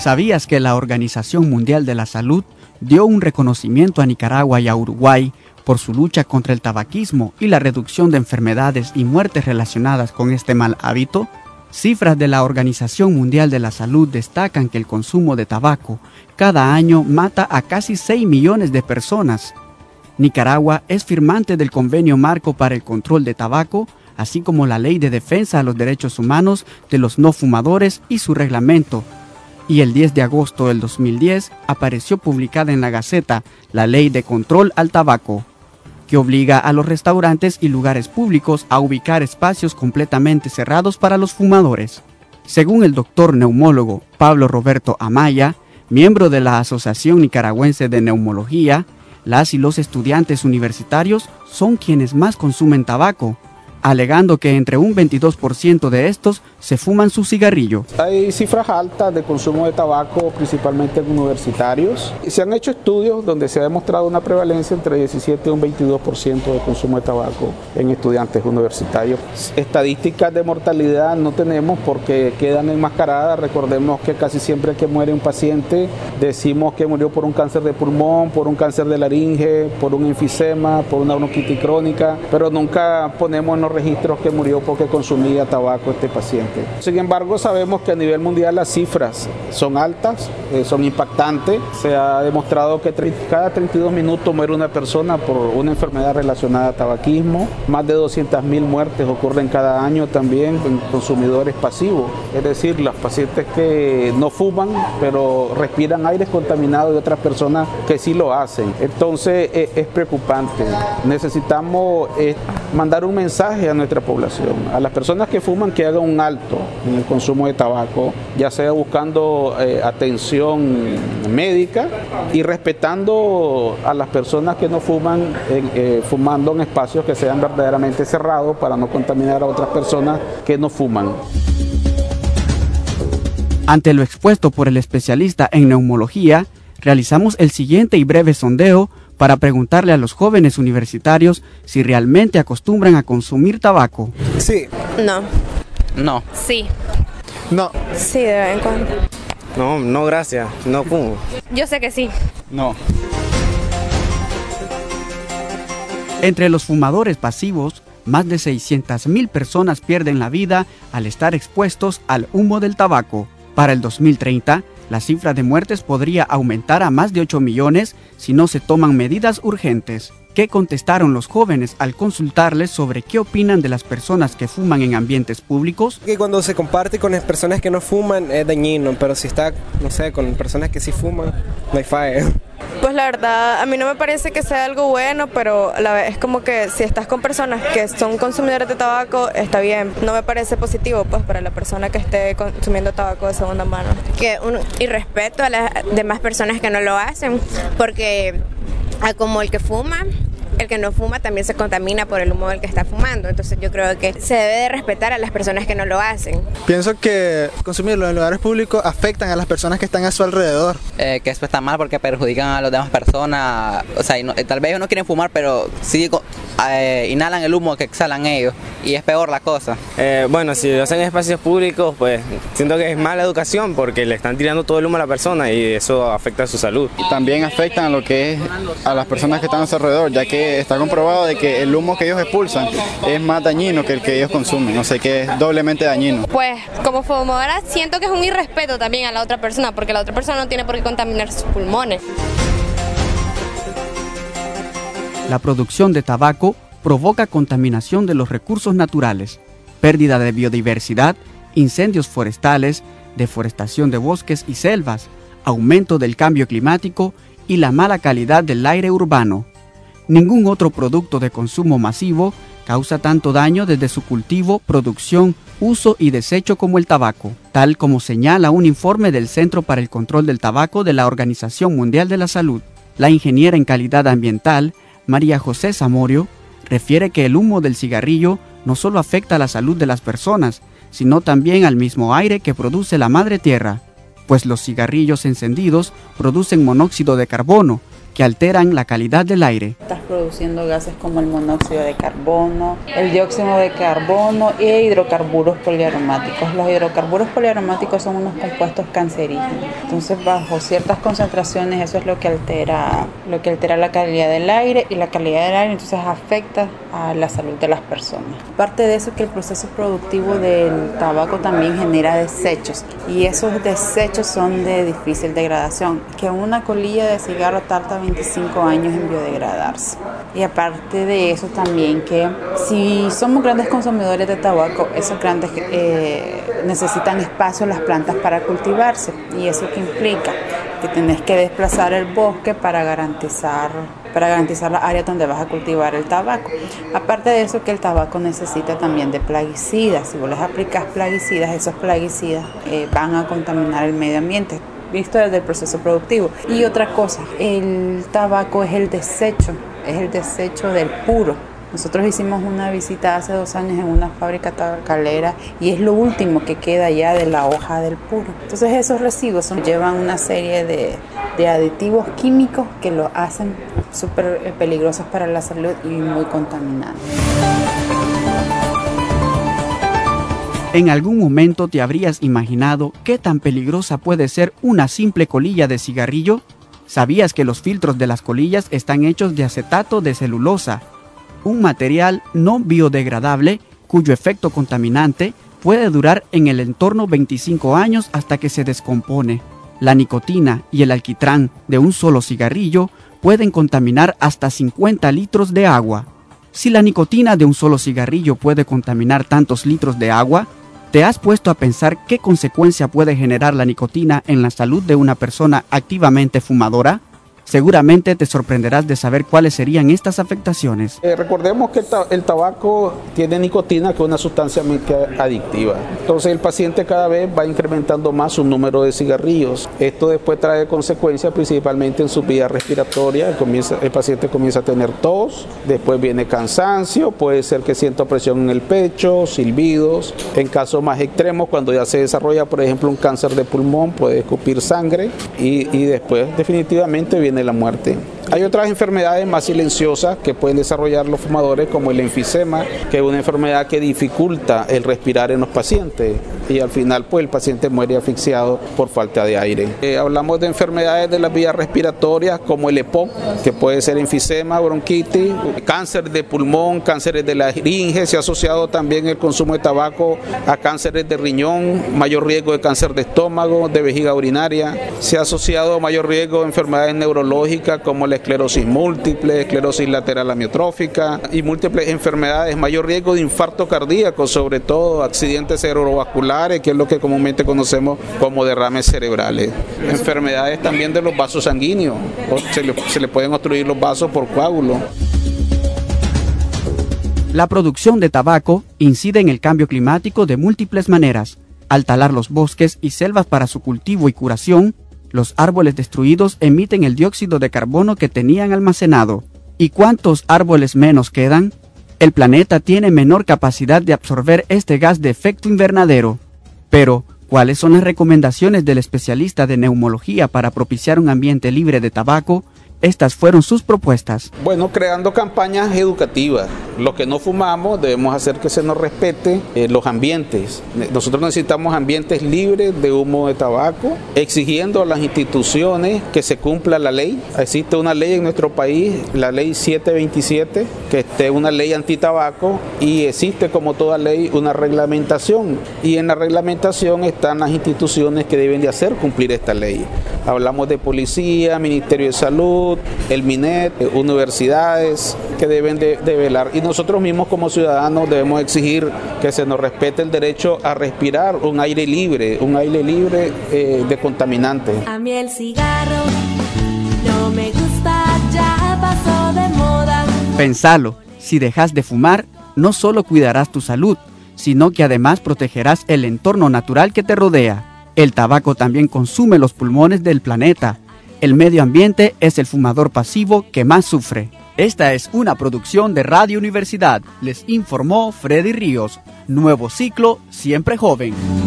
¿Sabías que la Organización Mundial de la Salud dio un reconocimiento a Nicaragua y a Uruguay por su lucha contra el tabaquismo y la reducción de enfermedades y muertes relacionadas con este mal hábito? Cifras de la Organización Mundial de la Salud destacan que el consumo de tabaco cada año mata a casi 6 millones de personas. Nicaragua es firmante del Convenio Marco para el Control de Tabaco, así como la Ley de Defensa a los Derechos Humanos de los No Fumadores y su reglamento. Y el 10 de agosto del 2010 apareció publicada en la Gaceta la Ley de Control al Tabaco, que obliga a los restaurantes y lugares públicos a ubicar espacios completamente cerrados para los fumadores. Según el doctor neumólogo Pablo Roberto Amaya, miembro de la Asociación Nicaragüense de Neumología, las y los estudiantes universitarios son quienes más consumen tabaco, alegando que entre un 22% de estos se fuman su cigarrillo. Hay cifras altas de consumo de tabaco, principalmente en universitarios. Se han hecho estudios donde se ha demostrado una prevalencia entre 17 y un 22% de consumo de tabaco en estudiantes universitarios. Estadísticas de mortalidad no tenemos porque quedan enmascaradas. Recordemos que casi siempre que muere un paciente decimos que murió por un cáncer de pulmón, por un cáncer de laringe, por un enfisema, por una bronquitis crónica, pero nunca ponemos en los registros que murió porque consumía tabaco este paciente. Sin embargo, sabemos que a nivel mundial las cifras son altas, son impactantes. Se ha demostrado que cada 32 minutos muere una persona por una enfermedad relacionada a tabaquismo. Más de 200.000 muertes ocurren cada año también en consumidores pasivos, es decir, los pacientes que no fuman, pero respiran aires contaminados de otras personas que sí lo hacen. Entonces es preocupante. Necesitamos mandar un mensaje a nuestra población, a las personas que fuman, que hagan un alto en el consumo de tabaco, ya sea buscando atención médica y respetando a las personas que no fuman, fumando en espacios que sean verdaderamente cerrados para no contaminar a otras personas que no fuman. Ante lo expuesto por el especialista en neumología, realizamos el siguiente y breve sondeo para preguntarle a los jóvenes universitarios si realmente acostumbran a consumir tabaco. Sí. No. No. Sí. No. Sí, de vez en cuando. No, gracias. No fumo. Yo sé que sí. No. Entre los fumadores pasivos, más de 600.000 personas pierden la vida al estar expuestos al humo del tabaco. Para el 2030, la cifra de muertes podría aumentar a más de 8 millones si no se toman medidas urgentes. ¿Qué contestaron los jóvenes al consultarles sobre qué opinan de las personas que fuman en ambientes públicos? Que cuando se comparte con las personas que no fuman es dañino, pero si está, no sé, con personas que sí fuman, no hay falla. Pues la verdad, a mí no me parece que sea algo bueno, pero a la vez es como que si estás con personas que son consumidores de tabaco, está bien. No me parece positivo pues para la persona que esté consumiendo tabaco de segunda mano. Que un irrespeto a las demás personas que no lo hacen, porque como el que fuma, el que no fuma también se contamina por el humo del que está fumando. Entonces yo creo que se debe de respetar a las personas que no lo hacen. Pienso que consumirlo en lugares públicos afectan a las personas que están a su alrededor. Que eso está mal porque perjudican a las demás personas. O sea, tal vez ellos no quieren fumar, pero sí inhalan el humo que exhalan ellos. Y es peor la cosa. Bueno, si lo hacen en espacios públicos, pues siento que es mala educación porque le están tirando todo el humo a la persona y eso afecta a su salud. También afectan a lo que es a las personas que están a su alrededor, ya que está comprobado de que el humo que ellos expulsan es más dañino que el que ellos consumen, o sea que es doblemente dañino. Pues como fumadora siento que es un irrespeto también a la otra persona, porque la otra persona no tiene por qué contaminar sus pulmones. La producción de tabaco provoca contaminación de los recursos naturales, pérdida de biodiversidad, incendios forestales, deforestación de bosques y selvas, aumento del cambio climático y la mala calidad del aire urbano. Ningún otro producto de consumo masivo causa tanto daño desde su cultivo, producción, uso y desecho como el tabaco, tal como señala un informe del Centro para el Control del Tabaco de la Organización Mundial de la Salud. La ingeniera en calidad ambiental, María José Zamorio, refiere que el humo del cigarrillo no solo afecta a la salud de las personas, sino también al mismo aire que produce la madre tierra, pues los cigarrillos encendidos producen monóxido de carbono, que alteran la calidad del aire. Estás produciendo gases como el monóxido de carbono, el dióxido de carbono e hidrocarburos poliaromáticos. Los hidrocarburos poliaromáticos son unos compuestos cancerígenos. Entonces, bajo ciertas concentraciones, eso es lo que altera la calidad del aire, y la calidad del aire entonces afecta a la salud de las personas. Aparte de eso, que el proceso productivo del tabaco también genera desechos, y esos desechos son de difícil degradación, que una colilla de cigarro tarda 25 años en biodegradarse. Y aparte de eso también, que si somos grandes consumidores de tabaco, esos grandes necesitan espacio las plantas para cultivarse, y eso que implica que tenés que desplazar el bosque para garantizar las áreas donde vas a cultivar el tabaco. Aparte de eso, que el tabaco necesita también de plaguicidas. Si vos les aplicas plaguicidas, esos plaguicidas van a contaminar el medio ambiente, visto desde el proceso productivo. Y otra cosa, el tabaco es el desecho del puro. Nosotros hicimos una visita hace 2 años en una fábrica tabacalera, y es lo último que queda ya de la hoja del puro. Entonces esos residuos llevan una serie de aditivos químicos que lo hacen súper peligrosos para la salud y muy contaminantes. ¿En algún momento te habrías imaginado qué tan peligrosa puede ser una simple colilla de cigarrillo? ¿Sabías que los filtros de las colillas están hechos de acetato de celulosa, un material no biodegradable cuyo efecto contaminante puede durar en el entorno 25 años hasta que se descompone? La nicotina y el alquitrán de un solo cigarrillo pueden contaminar hasta 50 litros de agua. Si la nicotina de un solo cigarrillo puede contaminar tantos litros de agua, ¿te has puesto a pensar qué consecuencia puede generar la nicotina en la salud de una persona activamente fumadora? Seguramente te sorprenderás de saber cuáles serían estas afectaciones. Recordemos que el tabaco tiene nicotina, que es una sustancia adictiva. Entonces el paciente cada vez va incrementando más su número de cigarrillos. Esto después trae consecuencias principalmente en su vía respiratoria. El paciente comienza a tener tos, después viene cansancio, puede ser que sienta presión en el pecho, silbidos. En casos más extremos, cuando ya se desarrolla, por ejemplo, un cáncer de pulmón, puede escupir sangre y después definitivamente viene la muerte. Hay otras enfermedades más silenciosas que pueden desarrollar los fumadores, como el enfisema, que es una enfermedad que dificulta el respirar en los pacientes, y al final pues el paciente muere asfixiado por falta de aire. Hablamos de enfermedades de las vías respiratorias como el EPOC, que puede ser enfisema, bronquitis, cáncer de pulmón, cánceres de la laringe. Se ha asociado también el consumo de tabaco a cánceres de riñón, mayor riesgo de cáncer de estómago, de vejiga urinaria. Se ha asociado mayor riesgo de enfermedades neurológicas como la esclerosis múltiple, esclerosis lateral amiotrófica y múltiples enfermedades, mayor riesgo de infarto cardíaco, sobre todo accidentes cerebrovasculares, que es lo que comúnmente conocemos como derrames cerebrales. Enfermedades también de los vasos sanguíneos, se le pueden obstruir los vasos por coágulos. La producción de tabaco incide en el cambio climático de múltiples maneras. Al talar los bosques y selvas para su cultivo y curación, los árboles destruidos emiten el dióxido de carbono que tenían almacenado. ¿Y cuántos árboles menos quedan? El planeta tiene menor capacidad de absorber este gas de efecto invernadero. Pero, ¿cuáles son las recomendaciones del especialista de neumología para propiciar un ambiente libre de tabaco? Estas fueron sus propuestas. Bueno, creando campañas educativas. Los que no fumamos debemos hacer que se nos respete los ambientes. Nosotros necesitamos ambientes libres de humo de tabaco, exigiendo a las instituciones que se cumpla la ley. Existe una ley en nuestro país, la ley 727, que es una ley antitabaco, y existe, como toda ley, una reglamentación. Y en la reglamentación están las instituciones que deben de hacer cumplir esta ley. Hablamos de policía, Ministerio de Salud, el MINET, universidades que deben de velar. Y nosotros mismos como ciudadanos debemos exigir que se nos respete el derecho a respirar un aire libre de contaminantes. A mí el cigarro no me gusta, ya pasó de moda. Pensalo, si dejas de fumar, no solo cuidarás tu salud, sino que además protegerás el entorno natural que te rodea. El tabaco también consume los pulmones del planeta. El medio ambiente es el fumador pasivo que más sufre. Esta es una producción de Radio Universidad. Les informó Freddy Ríos. Nuevo ciclo, siempre joven.